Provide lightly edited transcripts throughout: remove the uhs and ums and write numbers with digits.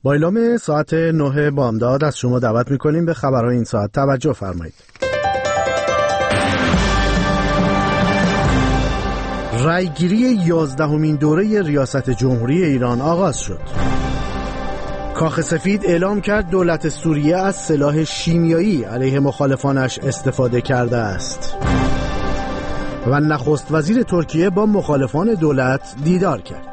با اعلام ساعت 9 بامداد از شما دعوت می‌کنیم به خبرهای این ساعت توجه فرمایید. رایگیری 11مین دوره ریاست جمهوری ایران آغاز شد. کاخ سفید اعلام کرد دولت سوریه از سلاح شیمیایی علیه مخالفانش استفاده کرده است. و نخست وزیر ترکیه با مخالفان دولت دیدار کرد.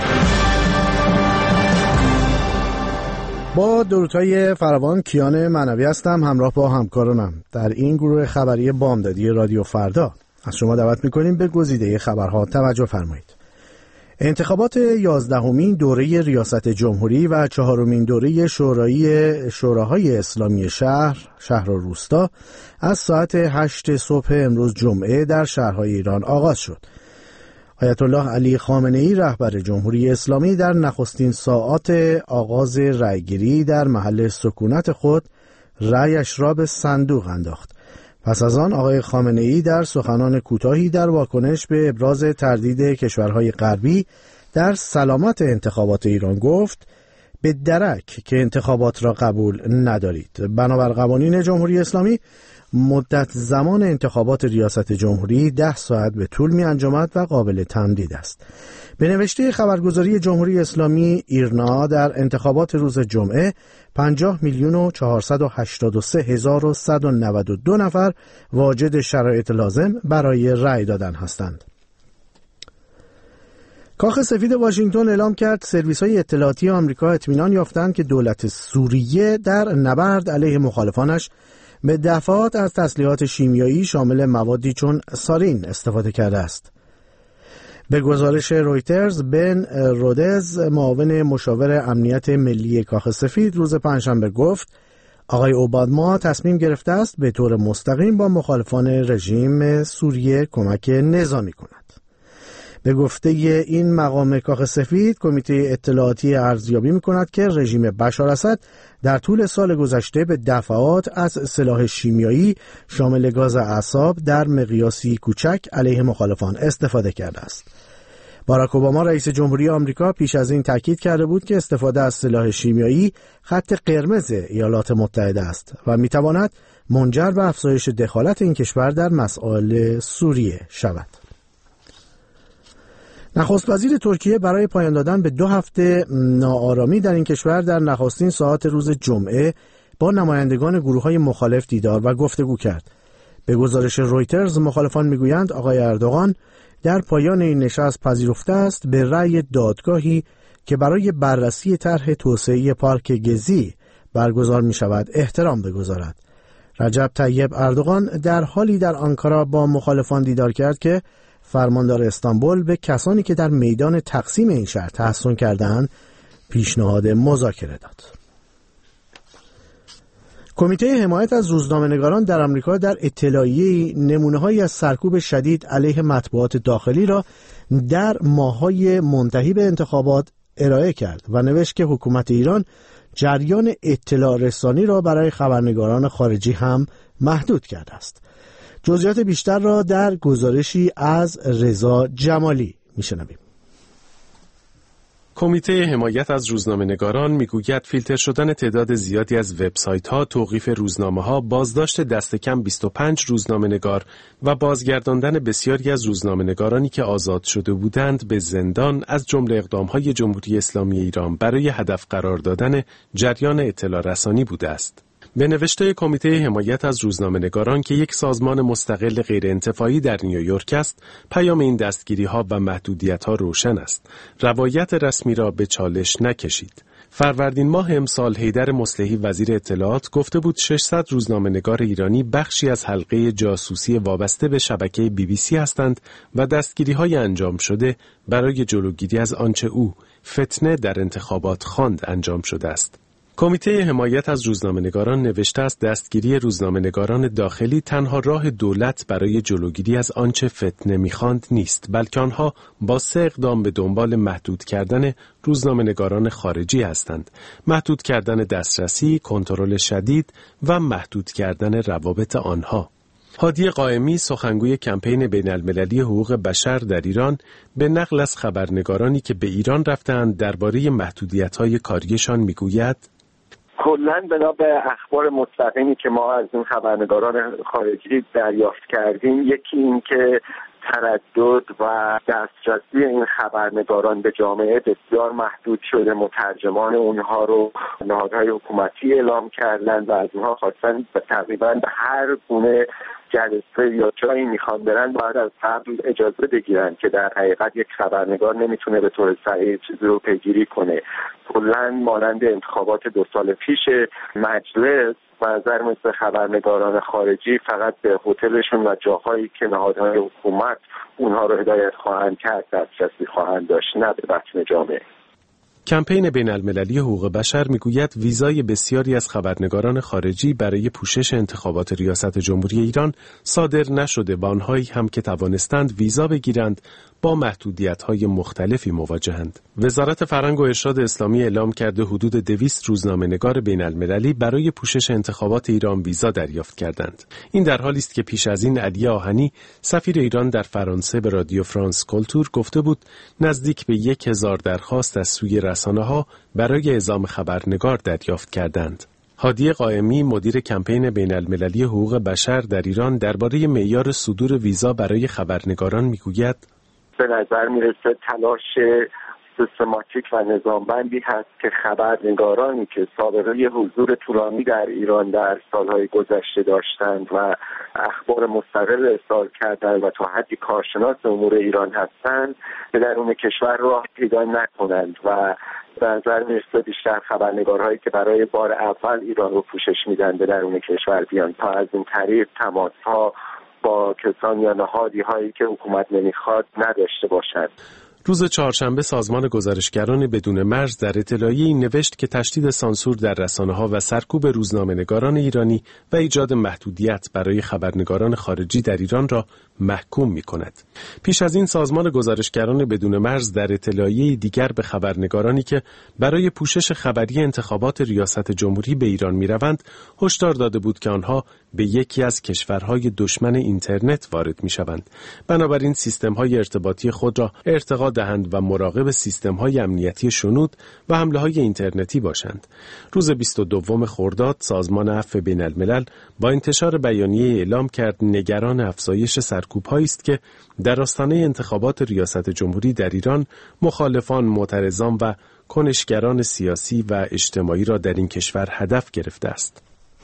با درودهای فراوان کیان معنوی هستم، همراه با همکارانم در این گروه خبری بامدادی رادیو فردا. از شما دعوت می‌کنیم به گزیده خبرها توجه فرمایید. انتخابات 11مین دوره ریاست جمهوری و 4مین دوره شوراهای اسلامی شهر و روستا از ساعت 8 صبح امروز جمعه در شهرهای ایران آغاز شد. آیت الله علی خامنه‌ای رهبر جمهوری اسلامی در نخستین ساعات آغاز رأیگیری در محل سکونت خود رأیش را به صندوق انداخت. پس از آن آقای خامنه‌ای در سخنان کوتاهی در واکنش به ابراز تردید کشورهای غربی در سلامت انتخابات ایران گفت: به درک که انتخابات را قبول ندارید. بنابر قوانین جمهوری اسلامی مدت زمان انتخابات ریاست جمهوری 10 ساعت به طول می انجامد و قابل تمدید است. به نوشته خبرگزاری جمهوری اسلامی ایرنا در انتخابات روز جمعه 50,483,192 نفر واجد شرایط لازم برای رأی دادن هستند. کاخ سفید واشنگتن اعلام کرد سرویس‌های اطلاعاتی آمریکا اطمینان یافتند که دولت سوریه در نبرد علیه مخالفانش به دفعات از تسلیحات شیمیایی شامل موادی چون سارین استفاده کرده است. به گزارش رویترز، بن رودز، معاون مشاور امنیت ملی کاخ سفید، روز پنجشنبه گفت آقای اوباما تصمیم گرفته است به طور مستقیم با مخالفان رژیم سوریه کمک نظامی کند. به گفته این مقام کاخ سفید، کمیته اطلاعاتی ارزیابی می‌کند که رژیم بشار اسد در طول سال گذشته به دفعات از سلاح شیمیایی شامل گاز اعصاب در مقیاسی کوچک علیه مخالفان استفاده کرده است. باراک اوباما رئیس جمهوری آمریکا پیش از این تاکید کرده بود که استفاده از سلاح شیمیایی خط قرمز ایالات متحده است و می‌تواند منجر به افزایش دخالت این کشور در مسائل سوریه شود. نخست وزیر ترکیه برای پایان دادن به 2 هفته ناآرامی در این کشور در نخستین ساعات روز جمعه با نمایندگان گروه‌های مخالف دیدار و گفتگو کرد. به گزارش رویترز، مخالفان میگویند آقای اردوغان در پایان این نشست پذیرفته است به رأی دادگاهی که برای بررسی طرح توسعه پارک گزی برگزار می شود احترام بگذارد. رجب طیب اردوغان در حالی در آنکارا با مخالفان دیدار کرد که فرماندار استانبول به کسانی که در میدان تقسیم این شهر تحصن کردند پیشنهاد مذاکره داد. کمیته حمایت از روزنامه‌نگاران در آمریکا در اطلاعیه‌ای نمونه‌هایی از سرکوب شدید علیه مطبوعات داخلی را در ماه‌های منتهی به انتخابات ارائه کرد و نوشت که حکومت ایران جریان اطلاع رسانی را برای خبرنگاران خارجی هم محدود کرده است. جزئیات بیشتر را در گزارشی از رضا جمالی میشنویم. کمیته حمایت از روزنامه‌نگاران میگوید فیلتر شدن تعداد زیادی از وبسایت‌ها، توقیف روزنامه‌ها، بازداشت دست کم 25 روزنامه‌نگار و بازگرداندن بسیاری از روزنامه‌نگارانی که آزاد شده بودند به زندان از جمله اقدام‌های جمهوری اسلامی ایران برای هدف قرار دادن جریان اطلاع رسانی بوده است. به نوشته کمیته حمایت از روزنامه‌نگاران که یک سازمان مستقل غیرانتفاعی در نیویورک است، پیام این دستگیری‌ها و محدودیت‌ها روشن است. روایت رسمی را به چالش نکشید. فروردین ماه امسال حیدر مصلحی وزیر اطلاعات گفته بود 600 روزنامه‌نگار ایرانی بخشی از حلقه جاسوسی وابسته به شبکه BBC هستند و دستگیری‌های انجام شده برای جلوگیری از آنچه او فتنه در انتخابات خواند انجام شده است. کمیته حمایت از روزنامه‌نگاران نوشته است دستگیری روزنامه‌نگاران داخلی تنها راه دولت برای جلوگیری از آنچه فتنه می‌خواند نیست، بلکه آنها با 3 اقدام به دنبال محدود کردن روزنامه‌نگاران خارجی هستند: محدود کردن دسترسی، کنترل شدید و محدود کردن روابط آنها. هادی قائمی سخنگوی کمپین بین‌المللی حقوق بشر در ایران به نقل از خبرنگارانی که به ایران رفتند درباره محدودیت‌های کاریشان میگوید: کلاً بنا به اخبار مستقیمی که ما از این خبرنگاران خارجی دریافت کردیم، یکی این که تردد و دسترسی این خبرنگاران به جامعه بسیار محدود شده. مترجمان اونها رو نهادهای حکومتی اعلام کردن و از اونها خواستن تقریباً به هر گونه جلسه یا جایی میخوان برن باید از قبل اجازه بگیرن که در حقیقت یک خبرنگار نمیتونه به طور صحیح چیزی رو پیگیری کنه. کلاً مانند انتخابات 2 سال پیش مجلس و نظر مثل خبرنگاران خارجی فقط به هتلشون و جاهایی که نهادهای حکومت اونها رو هدایت خواهند کرد دسترسی خواهند داشت، نه به بطن جامعه. کمپین بین‌المللی حقوق بشر میگوید ویزای بسیاری از خبرنگاران خارجی برای پوشش انتخابات ریاست جمهوری ایران صادر نشده و آنهایی هم که توانستند ویزا بگیرند با محدودیت‌های مختلفی مواجهند. وزارت فرهنگ و ارشاد اسلامی اعلام کرده حدود 200 روزنامه‌نگار بین‌المللی برای پوشش انتخابات ایران ویزا دریافت کردند. این در حالی است که پیش از این علی آهنی سفیر ایران در فرانسه به رادیو فرانس کولتور گفته بود نزدیک به 1000 درخواست از سوی رسانه‌ها برای اعزام خبرنگار دریافت کردند. هادی قائمی مدیر کمپین بین‌المللی حقوق بشر در ایران درباره معیار صدور ویزا برای خبرنگاران میگوید: به نظر میرسه تلاش سیستماتیک و نظامبندی هست که خبرنگارانی که سابقه حضور طولانی در ایران در سالهای گذشته داشتند و اخبار مستقل ارسال کردند و تا حدی کارشناس امور ایران هستند به درون کشور راه پیدا نکنند و به نظر میرسه بیشتر خبرنگارهایی که برای بار اول ایران رو پوشش میدن به درون کشور بیان تا از این طریق تماس‌ها با کسان یا نهادی هایی که حکومت نمیخواد نداشته باشند. روز چهارشنبه سازمان گزارشگران بدون مرز در اطلاعیه‌ای نوشت که تشدید سانسور در رسانه‌ها و سرکوب روزنامه‌نگاران ایرانی و ایجاد محدودیت برای خبرنگاران خارجی در ایران را محکوم می‌کند. پیش از این سازمان گزارشگران بدون مرز در اطلاعیه‌ای دیگر به خبرنگارانی که برای پوشش خبری انتخابات ریاست جمهوری به ایران می‌روند هشدار داده بود که آنها به یکی از کشورهای دشمن اینترنت وارد می‌شوند. بنابراین سیستم‌های ارتباطی خود را ارتقا دهند و مراقب سیستم‌های امنیتی شنود و حمله‌های اینترنتی باشند. روز 22 خرداد سازمان عفو بین‌الملل با انتشار بیانیه اعلام کرد نگران افزایش سرکوب‌هایی است که در آستانه انتخابات ریاست جمهوری در ایران مخالفان، معترضان و کنشگران سیاسی و اجتماعی را در این کشور هدف گرفته است.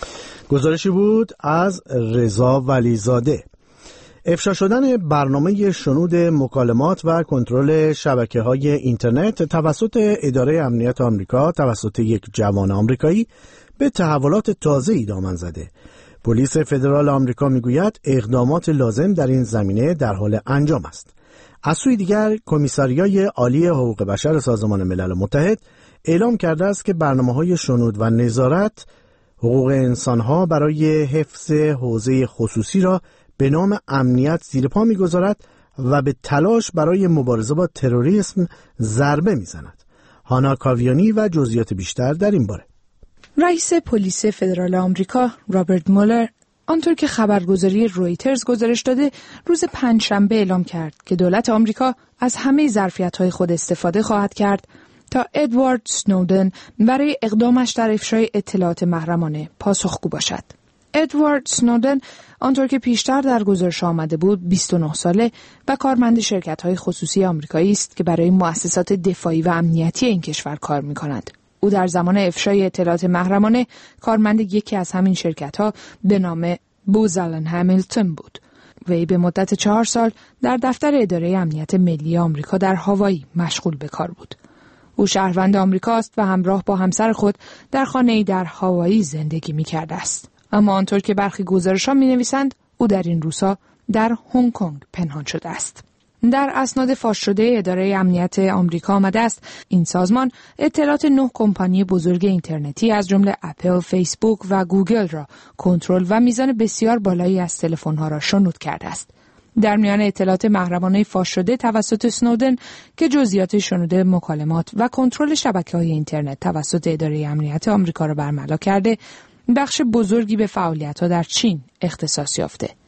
گزارشی بود از رضا ولیزاده. افشا شدن برنامه شنود مکالمات و کنترل شبکه‌های اینترنت توسط اداره امنیت آمریکا توسط یک جوان آمریکایی به تحولات تازه‌ای دامن زده. پلیس فدرال آمریکا میگوید اقدامات لازم در این زمینه در حال انجام است. از سوی دیگر کمیساریای عالی حقوق بشر سازمان ملل متحد اعلام کرده است که برنامه‌های شنود و نظارت حقوق انسان‌ها برای حفظ حوزه خصوصی را به نام امنیت زیر پا می‌گذارد و به تلاش برای مبارزه با تروریسم ضربه می‌زند. هانا کاویانی و جزئیات بیشتر در این باره. رئیس پلیس فدرال آمریکا رابرت مولر آنطور که خبرگزاری رویترز گزارش داده روز پنجشنبه اعلام کرد که دولت آمریکا از همه ظرفیت‌های خود استفاده خواهد کرد تا ادوارد سنودن برای اقدامش در افشای اطلاعات محرمانه پاسخگو باشد. ادوارد سنودن آنطور که پیشتر در گزارش آمده بود 29 ساله و کارمند شرکت‌های خصوصی آمریکایی است که برای مؤسسات دفاعی و امنیتی این کشور کار می‌کند. او در زمان افشای اطلاعات محرمانه کارمند یکی از همین شرکت‌ها به نام بوز آلن همیلتون بود. وی به مدت 4 سال در دفتر اداره امنیت ملی آمریکا در هاوایی مشغول به کار بود. او شهروند آمریکاست و همراه با همسر خود در خانه‌ای در هاوایی زندگی می‌کرده است. اما آنطور که برخی گزارش‌ها می‌نویسند او در این روزها در هنگ کنگ پنهان شده است. در اسناد فاش شده اداره امنیت آمریکا آمده است این سازمان اطلاعات 9 کمپانی بزرگ اینترنتی از جمله اپل، فیسبوک و گوگل را کنترل و میزان بسیار بالایی از تلفن‌ها را شنود کرده است. در میان اطلاعات محرمانه فاش شده توسط سنودن که جزئیات شنود مکالمات و کنترل شبکه‌های اینترنت توسط اداره امنیت آمریکا را برملا کرده، بخش بزرگی به فعالیت‌ها در چین اختصاص یافته.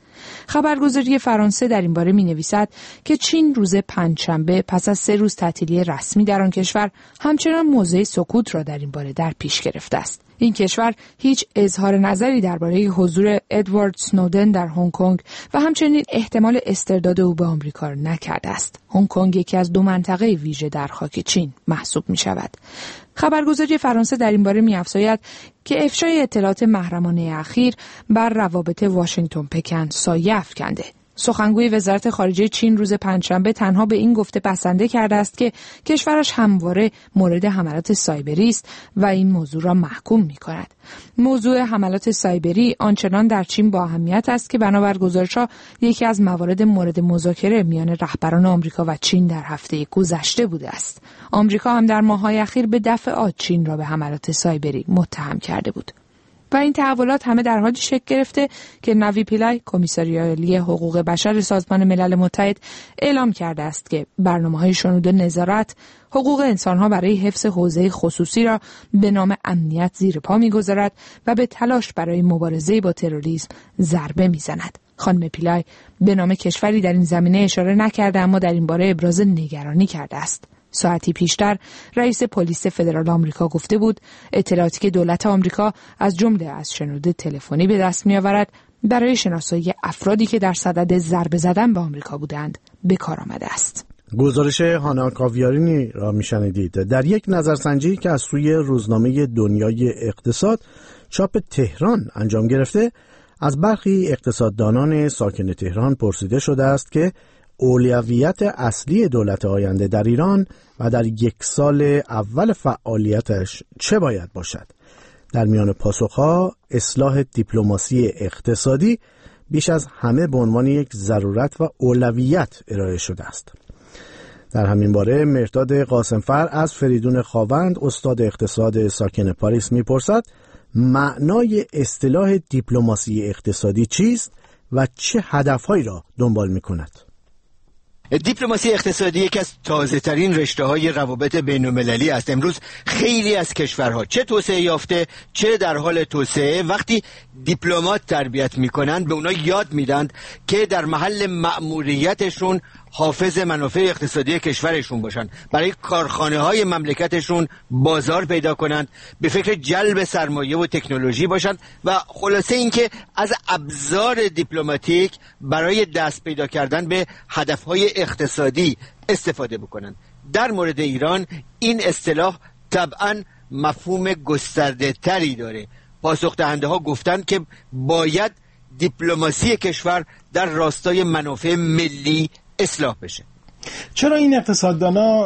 خبرگزاری فرانسه در این باره می‌نویسد که چین روز پنجشنبه پس از 3 روز تعطیلی رسمی در آن کشور همچنان موضع سکوت را در این باره در پیش گرفته است. این کشور هیچ اظهار نظری درباره حضور ادوارد سنودن در هنگ کنگ و همچنین احتمال استرداد او به آمریکا را نکرده است. هنگ کنگ یکی از 2 منطقه ویژه در خاک چین محسوب می شود. خبرگزاری فرانسه در این باره می‌افزاید که افشای اطلاعات محرمانه اخیر بر روابط واشنگتن پکن سایه افکنده. سخنگوی وزارت خارجه چین روز پنجشنبه تنها به این گفته بسنده کرده است که کشورش همواره مورد حملات سایبری است و این موضوع را محکوم می‌کند. موضوع حملات سایبری آنچنان در چین با اهمیت است که بنابر گزارش‌ها یکی از موارد مورد مذاکره میان رهبران آمریکا و چین در هفته گذشته بوده است. آمریکا هم در ماه‌های اخیر به دفعات چین را به حملات سایبری متهم کرده بود. و این تحولات همه در حالی شکل گرفته که نوی پیلای، کمیساری عالی حقوق بشر سازمان ملل متحد، اعلام کرده است که برنامه‌های شنود نظارت حقوق انسان‌ها برای حفظ حوزه خصوصی را به نام امنیت زیر پا می‌گذارد و به تلاش برای مبارزه با تروریسم ضربه می‌زند. خانم پیلای به نام کشوری در این زمینه اشاره نکرده، اما در این باره ابراز نگرانی کرده است. ساعتی پیشتر رئیس پلیس فدرال آمریکا گفته بود اطلاعاتی که دولت آمریکا از جمله از شنود تلفنی به دست می‌آورد برای شناسایی افرادی که در صدد ضربه زدن به آمریکا بودند به کار آمده است. گزارش هانا کاویارینی را میشنیدید. در یک نظرسنجی که از سوی روزنامه دنیای اقتصاد چاپ تهران انجام گرفته، از برخی اقتصاددانان ساکن تهران پرسیده شده است که اولویت اصلی دولت آینده در ایران و در 1 سال اول فعالیتش چه باید باشد. در میان پاسخها اصلاح دیپلماسی اقتصادی بیش از همه به عنوان یک ضرورت و اولویت ارائه شده است. در همین باره مرداد قاسمفر از فریدون خاوند، استاد اقتصاد ساکن پاریس میپرسد معنای اصطلاح دیپلماسی اقتصادی چیست و چه هدفهایی را دنبال میکند؟ دیپلماسی اقتصادی یکی از تازه‌ترین رشته‌های روابط بین‌المللی است. امروز خیلی از کشورها چه توسعه یافته چه در حال توسعه وقتی دیپلمات تربیت می‌کنند به اونها یاد میدن که در محل مأموریتشون حافظ منافع اقتصادی کشورشون باشن، برای کارخانه‌های مملکتشون بازار پیدا کنند، به فکر جلب سرمایه و تکنولوژی باشند و خلاصه اینکه از ابزار دیپلماتیک برای دست پیدا کردن به هدفهای اقتصادی استفاده بکنند. در مورد ایران این اصطلاح طبعاً مفهوم گسترده تری داره. پاسخ دهنده ها گفتن که باید دیپلماسی کشور در راستای منافع ملی اصلاح بشه. چرا این اقتصاددانا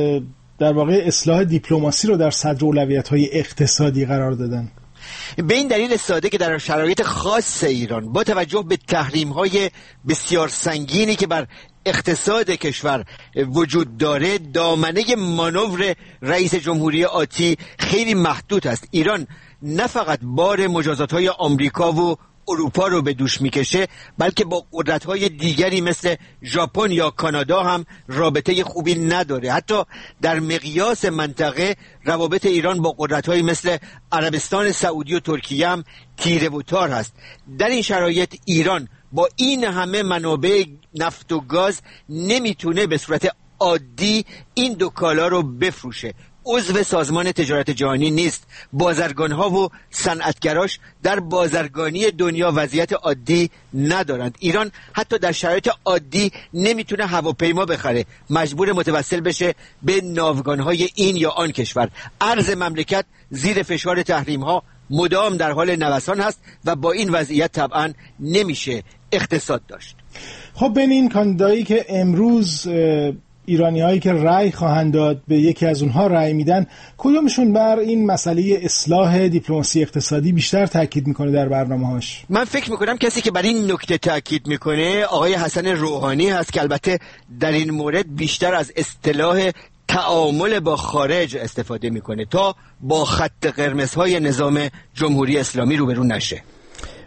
در واقع اصلاح دیپلماسی رو در صدر اولویت‌های اقتصادی قرار دادن؟ به این دلیل ساده که در شرایط خاص ایران با توجه به تحریم‌های بسیار سنگینی که بر اقتصاد کشور وجود داره، دامنه مانور رئیس جمهوری آتی خیلی محدود است. ایران نه فقط بار مجازات‌های آمریکا و اروپا رو به دوش میکشه، بلکه با قدرت‌های دیگری مثل ژاپن یا کانادا هم رابطه خوبی نداره. حتی در مقیاس منطقه روابط ایران با قدرت‌هایی مثل عربستان سعودی و ترکیه هم تیره و تار هست. در این شرایط ایران با این همه منابع نفت و گاز نمیتونه به صورت عادی این 2 کالا رو بفروشه. عضو سازمان تجارت جهانی نیست. بازرگان‌ها و صنعتگراش در بازرگانی دنیا وضعیت عادی ندارند. ایران حتی در شرایط عادی نمیتونه هواپیما بخره، مجبور متوسل بشه به ناوگان‌های این یا آن کشور. ارز مملکت زیر فشار تحریم‌ها مدام در حال نوسان هست و با این وضعیت طبعا نمیشه اقتصاد داشت. خب بین این کاندیدایی که امروز ایرانی‌هایی که رأی خواهند داد به یکی از اونها رأی میدن، کدومشون بر این مسئله اصلاح دیپلماسی اقتصادی بیشتر تاکید میکنه در برنامه‌هاش؟ من فکر میکنم کسی که بر این نکته تاکید میکنه آقای حسن روحانی هست که البته در این مورد بیشتر از اصطلاح تعامل با خارج استفاده میکنه تا با خط قرمزهای نظام جمهوری اسلامی روبرو نشه.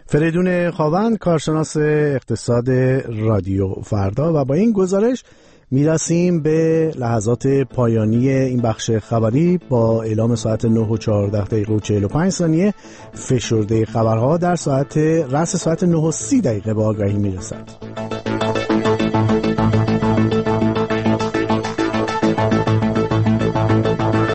فریدون خاوند، کارشناس اقتصاد رادیو فردا، و با این گزارش میرسیم به لحظات پایانی این بخش خبری با اعلام ساعت 9:14:45 فشرده خبرها در ساعت رأس ساعت 9:30 به آگاهی میرسد.